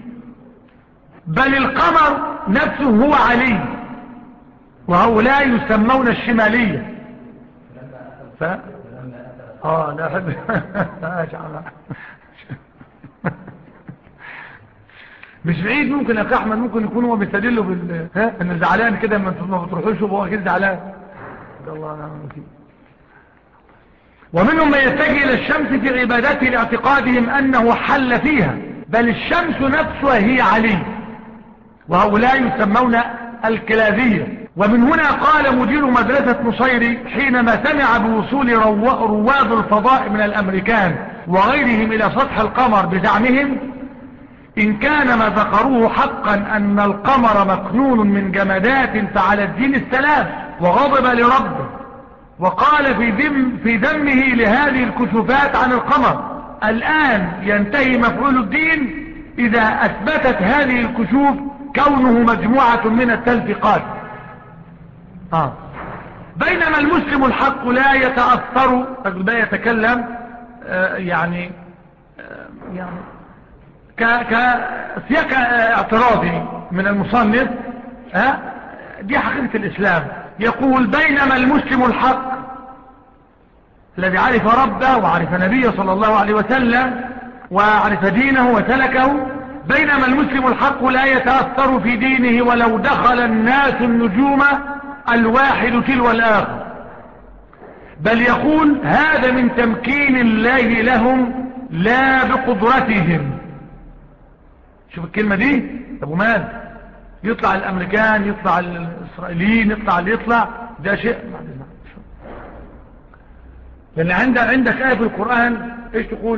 بل القمر نفسه هو علي، وهؤلاء يسمون الشمالية. لا أحب مش بعيد ممكن يا احمد ممكن يكون هو بيستدلوا انه زعلان كده ما بتروحوش وهو اكيد زعلان. الله نعم وكيل. ومنهم من يتجه الى الشمس في عبادته لاعتقادهم انه حل فيها، بل الشمس نفسها هي علي، وهؤلاء يسمون الكلابية. ومن هنا قال مدير مدرسة نصيري حينما سمع بوصول رواد الفضاء من الامريكان وغيرهم الى سطح القمر بزعمهم: إن كان ما ذكروه حقا أن القمر مكنون من جمادات فعلى الدين الثلاث، وغضب لربه وقال في ذمه لهذه الكشوفات عن القمر: الآن ينتهي مفعول الدين إذا أثبتت هذه الكشوف كونه مجموعة من التلفقات. بينما المسلم الحق لا يتأثر، لا يتكلم يعني كسياق اعتراضي من المصنف، دي حقيقة الإسلام. يقول: بينما المسلم الحق الذي عرف ربه وعرف نبيه صلى الله عليه وسلم وعرف دينه وسلكه، بينما المسلم الحق لا يتأثر في دينه ولو دخل الناس النجوم الواحد تلو الآخر، بل يقول: هذا من تمكين الله لهم لا بقدرتهم. شوف الكلمة دي. ابو مال يطلع الامريكان، يطلع الاسرائيليين، يطلع اللي يطلع، ده شيء. لان عندك آية في القرآن ايش تقول؟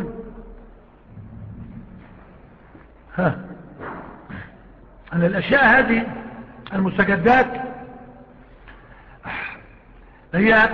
ان الاشياء هذه المستجدات هي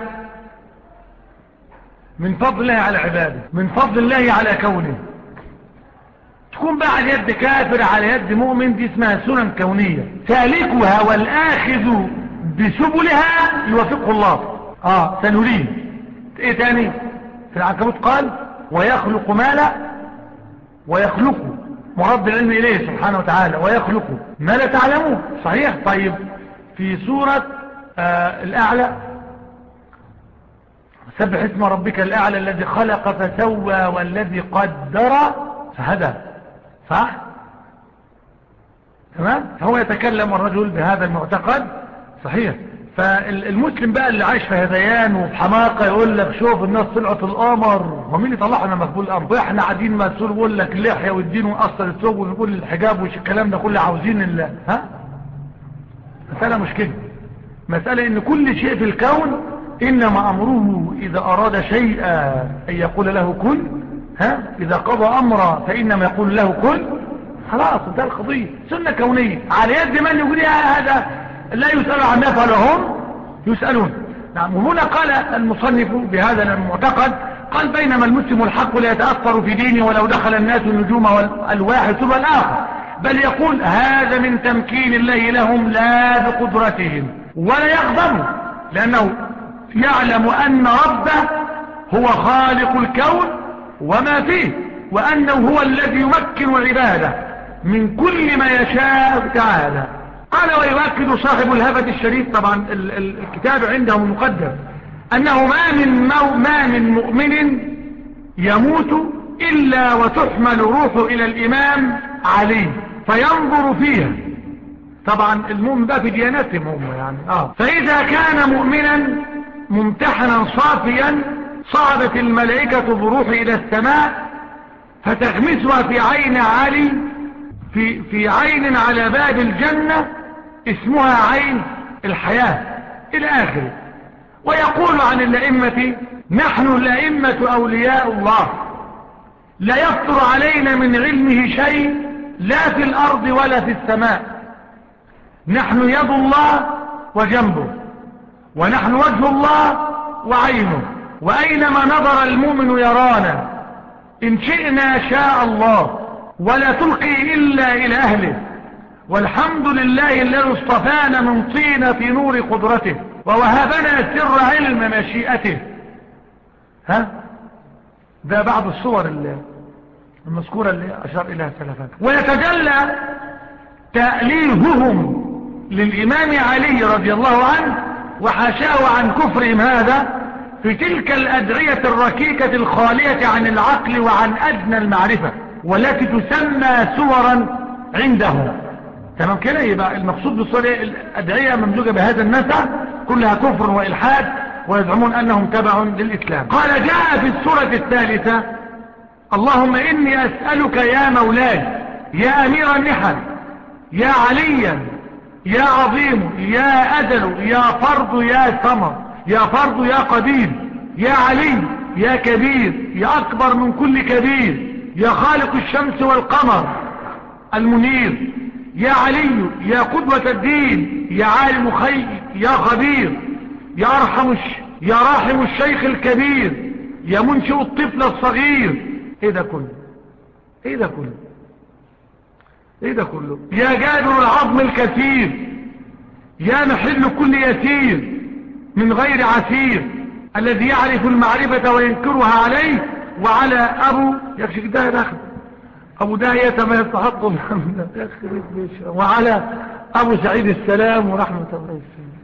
من فضل الله على عباده، من فضل الله على كونه. تكون بقى على يد كافر على يد مؤمن، دي اسمها سنن كونية، سالكها والآخذ بسبلها يوافقه الله. سنريه. ايه تاني في العنكبوت؟ قال: ويخلق ما لا، ويخلقه مرد العلم اليه سبحانه وتعالى، ويخلقه ما لا تعلمون. صحيح. طيب في سورة الأعلى: سبح اسم ربك الأعلى الذي خلق فسوى والذي قدر فهدى. صح؟ تمام. هو يتكلم الرجل بهذا المعتقد صحيح. فالمسلم بقى اللي عايش في هذيان وفي حماقة يقول لك شوف الناس طلعت القمر، ومين اللي طلعنا مقبول القمر؟ واحنا قاعدين مسؤول يقول لك اللحية والدين ونقصر الثوب ونقول الحجاب والكلام ده كله عاوزين مسألة مش كده. مسألة ان كل شيء في الكون انما امره اذا اراد شيئا ان يقول له كن. اذا قضى امرا فانما يقول له كن، خلاص انتهى القضية. سنة كونية على يد من يقولها، هذا لا يسأل عما يفعلهم يسألون. نعم. وهنا قال المصنف بهذا المعتقد، قال بينما المسلم الحق لا يتأثر في دينه ولو دخل الناس النجوم والواحد ثم الآخر، بل يقول هذا من تمكين الله لهم لا بقدرتهم، ولا يغضب لأنه يعلم أن ربه هو خالق الكون وما فيه، وأنه هو الذي يمكن عباده من كل ما يشاء تعالى. قال ويؤكد صاحب الهبة الشريف، طبعا الكتاب عنده مقدم، أنه ما من مؤمن يموت إلا وتحمل روحه إلى الإمام علي فينظر فيها. طبعا المؤمن بقى في دياناتهم هم يعني فإذا كان مؤمنا ممتحنا صافيا صعدت الملائكة بروحه إلى السماء فتغمسها في عين علي في عين على باب الجنة اسمها عين الحياة إلى آخره. ويقول عن الأئمة نحن الأئمة أولياء الله لا يفتر علينا من علمه شيء لا في الأرض ولا في السماء، نحن يد الله وجنبه، ونحن وجه الله وعينه، وأينما نظر المؤمن يرانا إن شئنا شاء الله ولا تلقي إلا إلى أهله، والحمد لله الذي اصطفانا من طين في نور قدرته ووهبنا سر علم مشيئته. ده بعض الصور المذكورة اللي أشار إليها السلفات. ويتجلى تأليههم للإمام علي رضي الله عنه وحاشاه عن كفرهم هذا في تلك الأدعية الركيكة الخالية عن العقل وعن أدنى المعرفة، والتي تسمى سورا عندهم. تمام كده. يبقى المقصود بالصورة الأدعية ممزوجة بهذا النسع كلها كفر وإلحاد، ويزعمون أنهم تبع للإسلام. قال جاء في السورة الثالثة اللهم إني أسألك يا مولاي يا أمير النحل يا عليا يا عظيم يا أدل يا فرد يا صمد يا فرد يا قديم يا علي يا كبير يا أكبر من كل كبير يا خالق الشمس والقمر المنير يا علي يا قدوة الدين يا عالم خير يا خبير يا راحم الشيخ الكبير يا منشئ الطفل الصغير. ايه ده كله؟ ايه ده كله؟ ايه ده كله؟ يا جابر العظم الكثير يا محل كل يسير من غير عسير الذي يعرف المعرفة وينكرها عليه وعلى أبو يكشف ده داخل أبو داهية ما يستحق وعلى أبو سعيد السلام ورحمة الله السلام.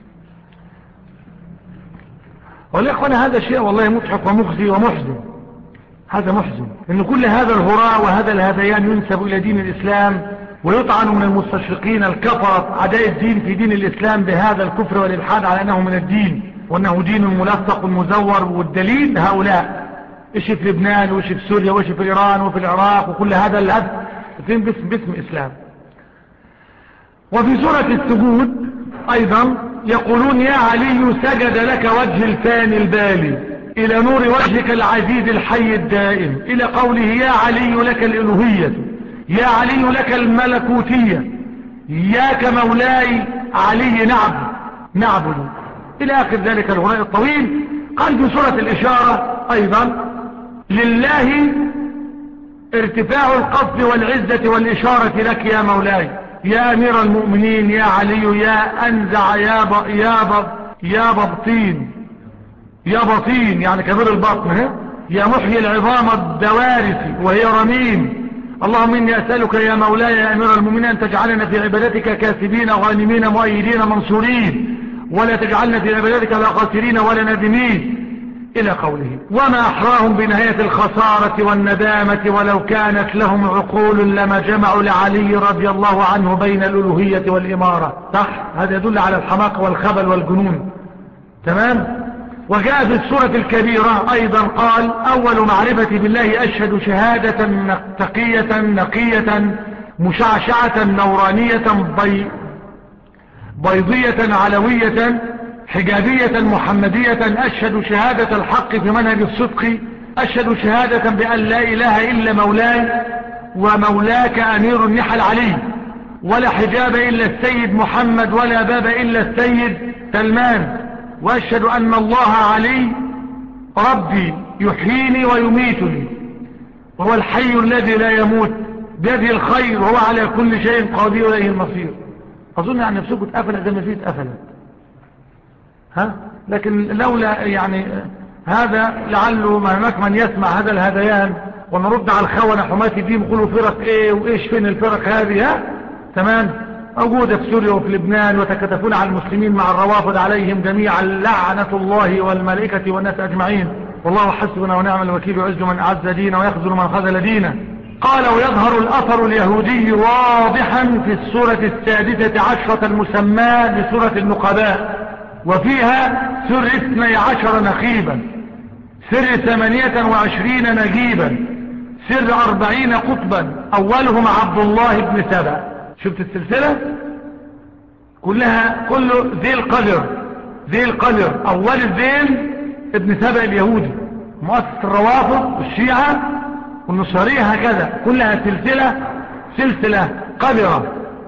والإخوان هذا شيء والله مضحك ومخزي ومحزن. هذا محزن إن كل هذا الهراء وهذا الهذيان ينسب إلى دين الإسلام، ويطعن من المستشرقين الكفرة أعداء الدين في دين الإسلام بهذا الكفر والإلحاد على أنه من الدين وأنه دين ملصق مزور. والدليل هؤلاء إيش في لبنان وإيش في سوريا وإيش في إيران وفي العراق وكل هذا الهدف باسم إسلام. وفي سورة السجود أيضا يقولون يا علي سجد لك وجه الفاني البالي إلى نور وجهك العزيز الحي الدائم، إلى قوله يا علي لك الإلوهية يا علي لك الملكوتية ياك مولاي علي نعبد إلى آخر ذلك الغناء الطويل. قال في سورة الإشارة أيضا لله ارتفاع القصد والعزة والإشارة لك يا مولاي يا أمير المؤمنين يا علي يا أنزع يا بطين يعني كبير البطن يا محيي العظام الدوارث وهي رميم. اللهم إني أسألك يا مولاي يا أمير المؤمنين أن تجعلنا في عبادتك كاسبين غانمين مؤيدين منصورين، ولا تجعلنا في عبادتك لا خاسرين ولا نادمين. إلى قوله وما أحراهم بنهاية الخسارة والندامة ولو كانت لهم عقول لما جمعوا لعلي رضي الله عنه بين الألوهية والإمارة. صح، هذا يدل على الحماقة والخبل والجنون. تمام. وجاء في السورة الكبيرة أيضا قال أول معرفتي بالله أشهد شهادة تقية نقية مشعشعة نورانية بيضية علوية حجابية محمدية أشهد شهادة الحق في منهج الصدق أشهد شهادة بأن لا إله إلا مولاي ومولاك أمير النحل علي ولا حجاب إلا السيد محمد ولا باب إلا السيد سلمان وأشهد أن الله علي ربي يحييني ويميتني وهو الحي الذي لا يموت بيده الخير وهو على كل شيء قدير إليه المصير. أظن عن نفسكم اتقفلت زي ما فيه اتقفلت لكن لولا يعني هذا لعله ما هناك من يسمع هذا الهذيان ونرد على الخونة حماة الدين يقولوا فرق ايه وايش فين الفرق هذه تمام موجودة في سوريا وفي لبنان وتكتفون على المسلمين مع الروافض عليهم جميعا لعنة الله والملائكة والناس أجمعين والله حسبنا ونعم الوكيل يعز من أعز دينه ويخذل من خذل دينه. قال ويظهر الأثر اليهودي واضحا في السورة 16 المسماة بسورة النقباء وفيها سر 12 نقيبا سر 28 نجيبا سر 40 قطبا أولهم عبد الله بن سبأ. شفت السلسلة كلها كله ذي القدر أول الذيل ابن سبأ اليهودي مؤسس الروافض والشيعة والنصارية هكذا كلها سلسلة قدرة.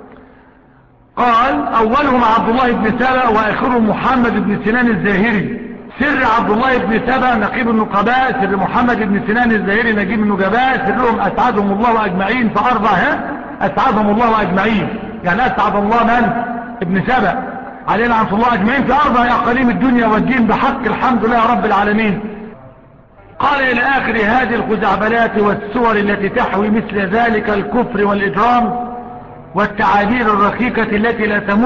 قال أولهم عبد الله بن سبأ وآخرهم محمد بن سنان الزاهري سر عبد الله بن سبأ نقيب النقباء سر محمد بن سنان الزاهري نجيب النجباء سرهم أسعدهم الله أجمعين فأربع أسعدهم الله أجمعين يعني أسعد الله من ابن سبأ علينا عن الله أجمعين في أربع أقاليم الدنيا والدين بحق الحمد لله رب العالمين. قال إلى آخر هذه الخزعبلات والسور التي تحوي مثل ذلك الكفر والإجرام والتعابير الرقيقة التي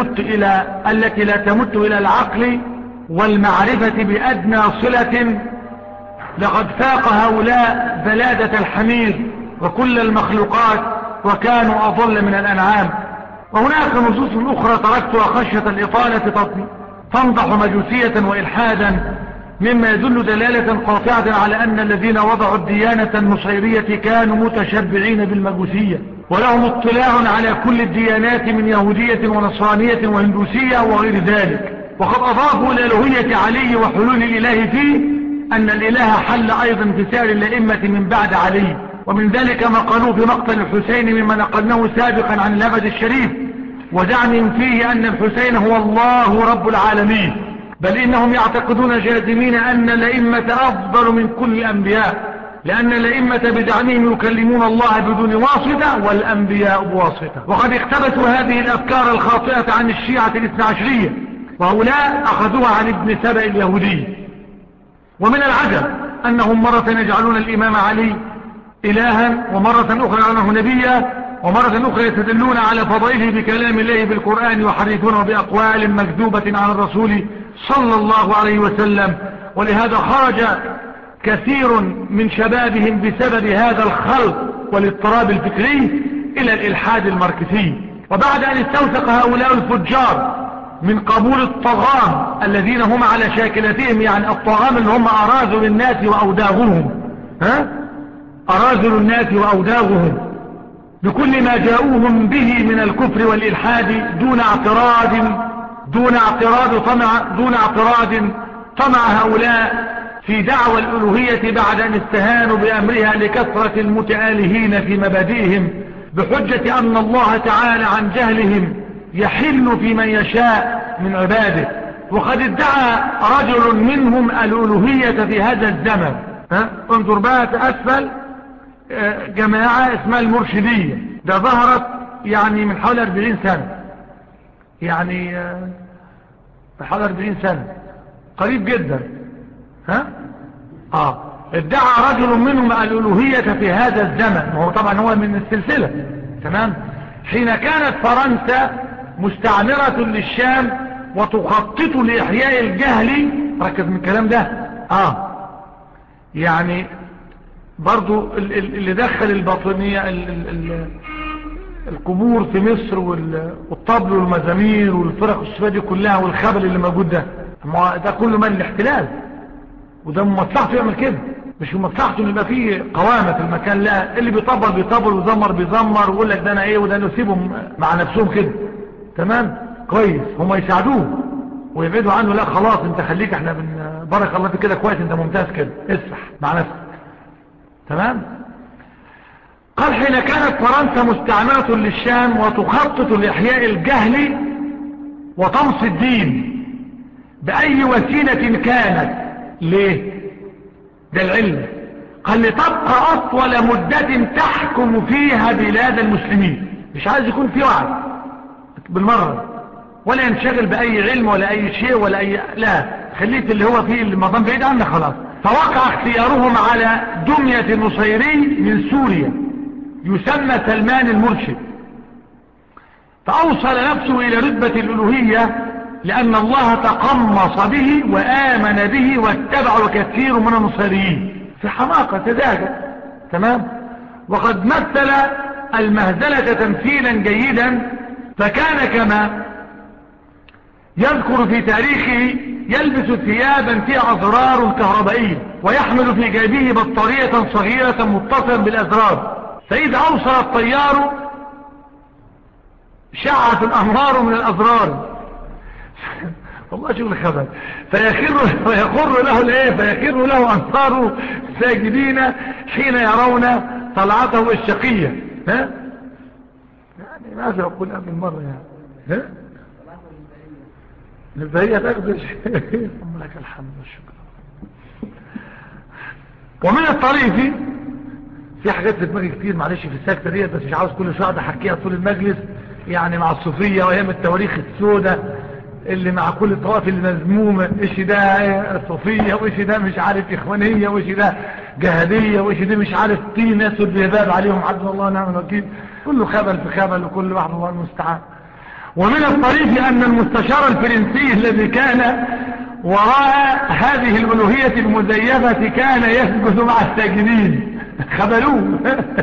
لا تمت إلى العقل والمعرفة بأدنى صلة لقد فاق هؤلاء بلادة الحمير وكل المخلوقات وكانوا أضل من الأنعام. وهناك نصوص أخرى تركتها خشية الإطالة تنضح مجوسية وإلحادا مما يدل دلالة قاطعة على أن الذين وضعوا الديانة النصيرية كانوا متشبعين بالمجوسية ولهم اطلاع على كل الديانات من يهودية ونصرانية وهندوسية وغير ذلك. وقد أضافوا إلى ألوهية علي وحلول الإله فيه أن الإله حل أيضا في سائر الأئمة من بعد علي ومن ذلك ما قالوا في مقتل الحسين مما نقلناه سابقا عن الأبد الشريف ودعم فيه أن الحسين هو الله رب العالمين بل إنهم يعتقدون جازمين أن الأئمة أفضل من كل الأنبياء لأن الأئمة بدعمهم يكلمون الله بدون واسطة والأنبياء بواسطة. وقد اقتبسوا هذه الأفكار الخاطئة عن الشيعة الاثنى عشرية وهؤلاء أخذوها عن ابن سبأ اليهودي. ومن العجب أنهم مرة يجعلون الإمام علي إلها ومرة أخرى أنه نبيا ومرة أخرى يتدلون على فضائله بكلام الله بالقرآن ويحرفونه بأقوال مكذوبة عن الرسول صلى الله عليه وسلم. ولهذا خرج كثير من شبابهم بسبب هذا الخلط والاضطراب الفكري إلى الإلحاد الماركسي. وبعد أن استوثق هؤلاء الفجار من قبول الطغام الذين هم على شاكلتهم يعني الطغام اللي هم أراذل الناس وأوداغهم أراذل الناس وأوداغهم بكل ما جاءوهم به من الكفر والإلحاد دون اعتراض طمع هؤلاء في دعوى الألوهية بعد أن استهانوا بأمرها لكثرة المتآلهين في مبادئهم بحجة أن الله تعالى عن جهلهم يحل في من يشاء من عباده. وقد ادعى رجل منهم الألوهية في هذا الزمن انظر بقى أسفل جماعة اسمها المرشدية ده ظهرت يعني من حوالي 40 سنة يعني من حوالي 40 سنة قريب جدا ادعى رجل منهم الألوهية في هذا الزمن وهو طبعا هو من السلسلة تمام حين كانت فرنسا مستعمرة للشام وتخطط لإحياء الجهل ركز من الكلام ده يعني برضو اللي دخل الباطنية القبور في مصر والطبل والمزامير والفرق الصوفية دي كلها والخبل اللي موجود ده كله من الاحتلال، وده مصلحته يعمل كده، مش مصلحته ان يبقى فيه قوامة في المكان. لا، اللي بيطبل ويزمر بيزمر ويقول لك ده انا ايه وده نسيبهم مع نفسهم كده. تمام كويس، هم يساعدوه ويبعدوا عنه. لا خلاص انت خليك، احنا بارك الله فيك كده كويس، انت ممتاز كده، اسرح مع نفسك. تمام. قال حين كانت فرنسا مستعمرة للشام وتخطط لإحياء الجهل وطمس الدين بأي وسيلة كانت، ليه؟ ده العلم. قال لتبقى أطول مدة تحكم فيها بلاد المسلمين. مش عايز يكون في وعد بالمرة، ولا ينشغل بأي علم ولا أي شيء ولا أي، لا خليت اللي هو فيه المضام بعيد عنه خلاص. فوقع اختيارهم على دمية النصيري من سوريا يسمى سلمان المرشد، فأوصل نفسه إلى رتبة الألوهية لأن الله تقمص به وآمن به واتبعه كثير من النصيريين في حماقة سذاجة. تمام. وقد مثل المهزلة تمثيلا جيدا، فكان كما يذكر في تاريخه يلبس ثيابا فيها أزرار كهربائية ويحمل في جيبه بطارية صغيرة متصلا بالأزرار، فإذا أوصل الطيار شعت الأنوار من الأزرار والله شغل خبر. فيخر له الايه، فيخر له أنصاره ساجدين حين يرون طلعته الشقية. ها يعني ماذا أقول قبل المرة يعني؟ ها البهية تأخذ شيء لك الحمد والشكر. ومن الطريف في حاجات في دماغي كتير معلش في السكتة دي، بس مش عاوز كل شوية احكيها طول المجلس، يعني مع الصوفية وايام التواريخ السوداء اللي مع كل الطوائف المذمومة، ايش ده صوفية وايش ده مش عارف اخوانية وايش ده جهادية وايش ده مش عارف طين اسود بيباب عليهم حسبنا الله ونعم الوكيل، كله خبل في خبل وكل واحد الله المستعان. ومن الطريف أن المستشار الفرنسي الذي كان وراء هذه الألوهية المزيفة كان يسجد مع الساجدين خبلوه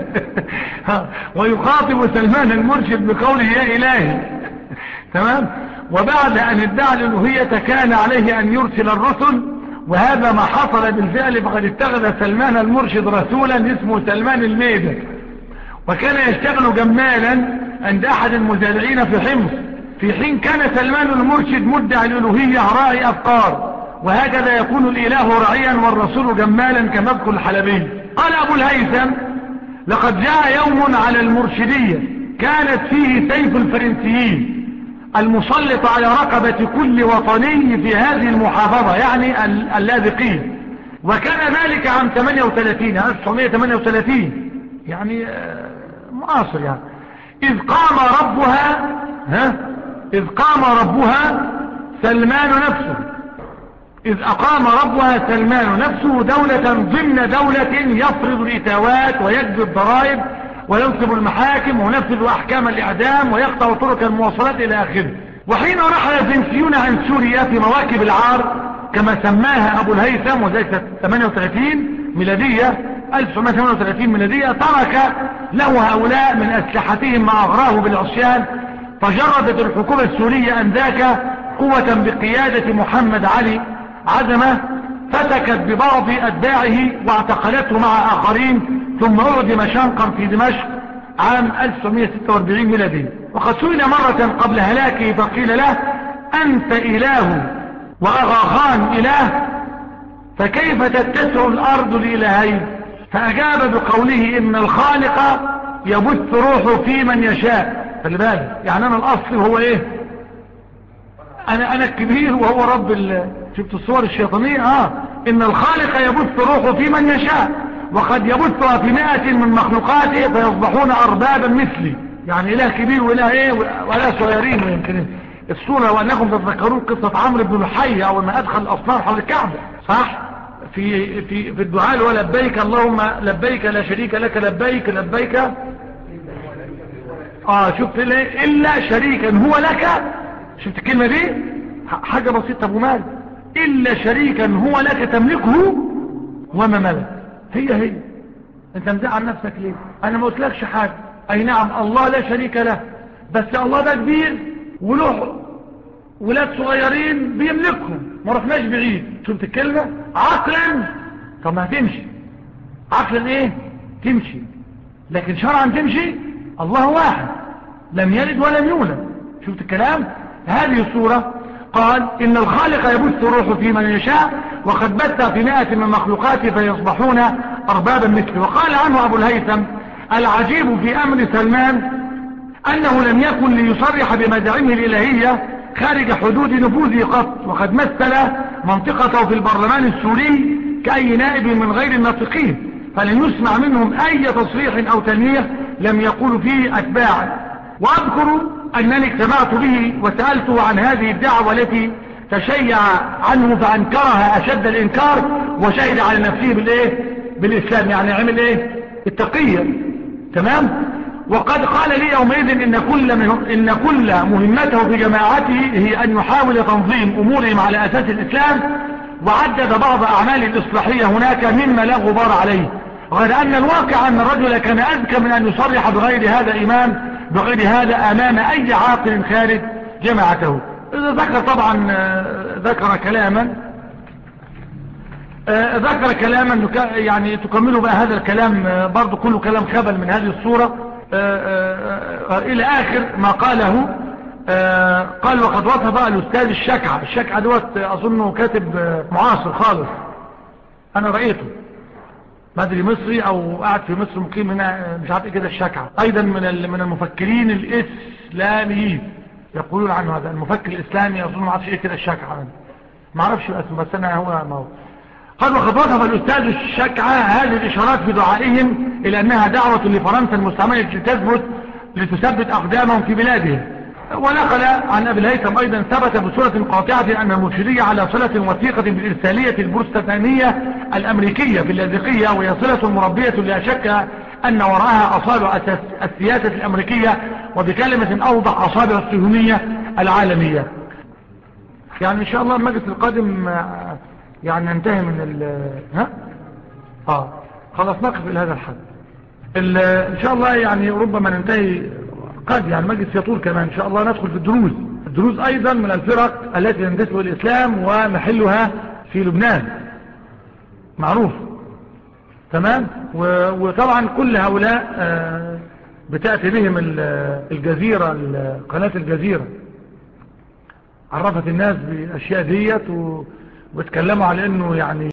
ويخاطب سلمان المرشد بقوله يا إلهي. تمام. وبعد أن ادعى الألوهية كان عليه أن يرسل الرسل، وهذا ما حصل بالفعل، فقد اتخذ سلمان المرشد رسولا اسمه سلمان الميدة، وكان يشتغل جمالا عند أحد المزارعين في حمص، في حين كان سلمان المرشد مدعي الألوهية راعي أفكار، وهكذا يكون الإله راعيا والرسول جمالا كما يذكر الحلبي. قال أبو الهيثم لقد جاء يوم على المرشدية كانت فيه سيف الفرنسيين المسلط على رقبة كل وطني في هذه المحافظة، يعني اللاذقين، وكان ذلك عام 38 1938 يعني معاصر يعني. إذ قام ربها سلمان نفسه، إذ أقام ربها سلمان نفسه دولة ضمن دولة يفرض الإتاوات ويجزي الضرائب وينصب المحاكم وينفذ أحكام الإعدام ويقطع طرق المواصلات إلى آخره. وحين رحل الفرنسيون عن سوريا في مواكب العار كما سماها أبو الهيثم، وذلك 38 ميلادية 1938 ميلادية، ترك له هؤلاء من أسلحتهم ما أغراه بالعصيان، فجردت الحكومة السورية أنذاك قوة بقيادة محمد علي عزمة فتكت ببعض أتباعه واعتقلته مع آخرين، ثم أعدم شنقا في دمشق عام 1946 ميلادي. وقد سئل مرة قبل هلاكه فقيل له أنت إله وأغاخان إله، فكيف تتسع الأرض لإلهين؟ فأجاب بقوله إن الخالق يبث روحه في من يشاء. فلذلك يعني أنا الأصل هو إيه؟ أنا الكبير وهو رب شفت الصور الشيطانية. إن الخالق يبث روحه في من يشاء، وقد يبثها في 100 من مخلوقاته فيصبحون أربابا مثلي. يعني إله كبير وإله إيه وإله صغيرين. ويمكن الصورة وأنكم تتذكرون قصة عمرو بن لحي أول ما أدخل الأصنام حول الكعبة، صح؟ في الدعاء هو لبيك اللهم لبيك لا شريك لك لبيك لبيك شفت إلا شريكا هو لك. شفت الكلمة دي حاجة بسيطة أبو مال، إلا شريكا هو لك تملكه وما ملك. هي انت مزعل نفسك ليه؟ انا ما قلتلكش حاجة. اي نعم الله لا شريك له، بس الله ده كبير وله ولاد صغيرين بيملكهم، ما رحناش بعيد. شفت الكلمة؟ عقلا طب ما هتمشي، عقلا ايه تمشي، لكن شرعا تمشي. الله واحد لم يلد ولم يولد. شفت الكلام؟ هذه الصورة قال إن الخالق يبث روحه في من يشاء وقد بث في 100 من مخلوقاته فيصبحون أربابا مثله. وقال عنه أبو الهيثم العجيب في أمر سلمان أنه لم يكن ليصرح بمدعمه الإلهية خارج حدود نفوذه قط، وقد مثل منطقته في البرلمان السوري كأي نائب من غير الناطقين، فلن يسمع منهم أي تصريح أو تلميح لم يقول فيه أتباع. وأذكر أنني اجتمعت به وسألته عن هذه الدعوة التي تشيع عنه فأنكرها أشد الإنكار وشهد على نفسه بالإسلام، يعني عمل التقية. تمام. وقد قال لي يومئذ إن كل مهمته في جماعته هي أن يحاول تنظيم أمورهم على أساس الإسلام، وعدد بعض أعمال الإصلاحية هناك مما لا غبار عليه، غير أن الواقع أن الرجل كان أذكى من أن يصرح بغير هذا أمام أي عاقل خارج جماعته. ذكر طبعا ذكر كلاما يعني تكمله بقى هذا الكلام برضو كله كلام خبل من هذه الصورة إلى آخر ما قاله. قال وقد وصف الأستاذ الشكعة دوت أظنه كاتب معاصر خالص، أنا رأيته مدري مصري أو قاعد في مصر مقيم هنا مش عارف إيه كده. الشكعة أيضا من المفكرين الإسلاميين، يقولون عنه هذا المفكر الإسلامي، أظن ما عارفش إيه كده الشكعة، ما عارفش اسمه بس أنا هو ما هو. قال وقد وصف الأستاذ الشكعة هذه الإشارات في دعائهم إلى أنها دعوة لفرنسا المستعمرة لتثبت أقدامهم في بلادهم. ونقل عن أبي الهيثم أيضا ثبت بصورة قاطعة أن المرشدية على صلة وثيقة بالإرسالية البروتستانية الأمريكية في اللاذقية، وهي صلة مربية لا شك أن وراءها أصابع السياسة الأمريكية، وبكلمة أوضح أصابع الصهيونية العالمية. يعني إن شاء الله المجلس القادم يعني ننتهي من خلاص نقف إلى هذا الحد إن شاء الله. يعني ربما ننتهي قد يعني مجلس يطول كمان إن شاء الله. ندخل في الدروز أيضا من الفرق التي تنتسب الإسلام ومحلها في لبنان معروف. تمام. وطبعا كل هؤلاء بتأتي بهم الجزيرة، قناة الجزيرة عرفت الناس بأشياء ديت وبتكلموا على انه يعني